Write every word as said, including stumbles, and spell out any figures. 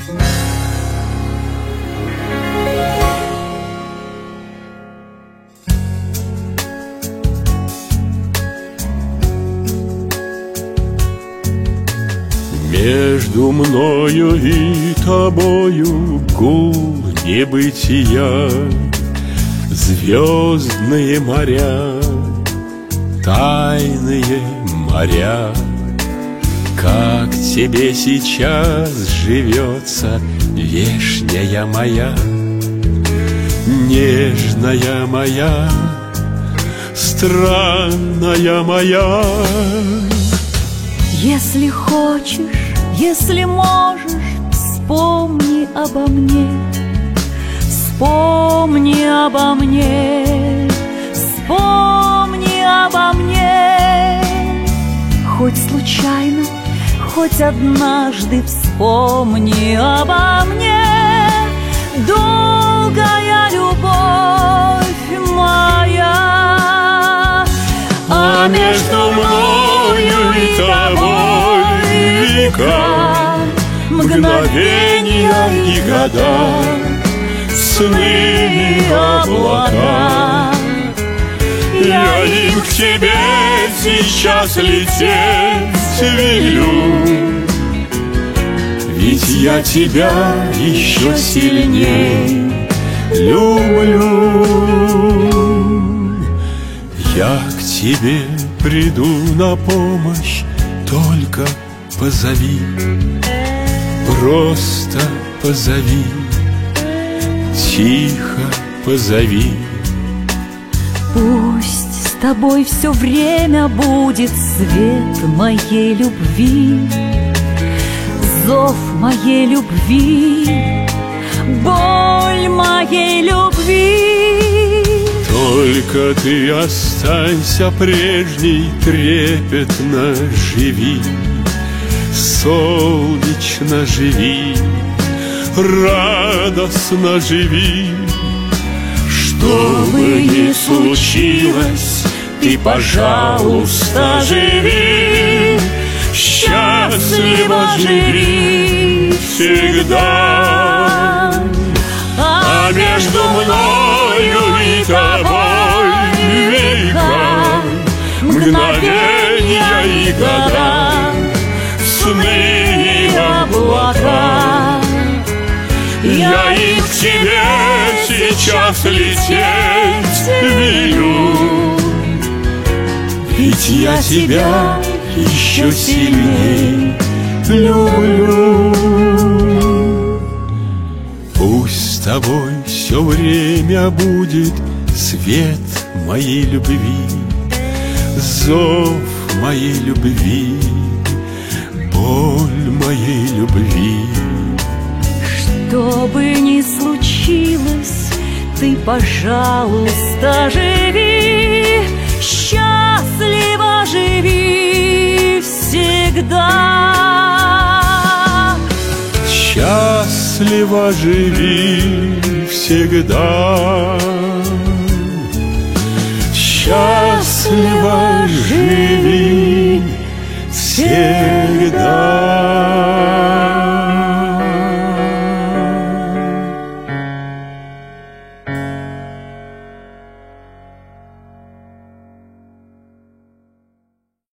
Между мною и тобою гул небытия, звездные моря, тайные моря. Как тебе сейчас живется, вешняя моя, нежная моя, странная моя? Если хочешь, если можешь, вспомни обо мне, вспомни обо мне, вспомни обо мне. Хоть случайно, хоть однажды вспомни обо мне. Долгая любовь моя, а между мною и тобой века, мгновения и года, сны и облака. Я им к тебе сейчас лететь велю, ведь я тебя еще сильней люблю. Я к тебе приду на помощь, только позови, просто позови, тихо позови. Пусть с тобой все время будет свет моей любви, зов моей любви, боль моей любви. Только ты останься прежней, трепетно живи, солнечно живи, радостно живи. Что бы ни случилось, ты, пожалуйста, живи, счастливо живи всегда. А между мною и тобой века, мгновения и года, сны и облака. Я им к тебе сейчас лететь велю, ведь я тебя еще сильней люблю. Пусть с тобой все время будет свет моей любви, зов моей любви, боль моей любви. Что бы ни случилось, ты, пожалуйста, живи, счастливо живи всегда. Счастливо живи всегда. Счастливо живи всегда.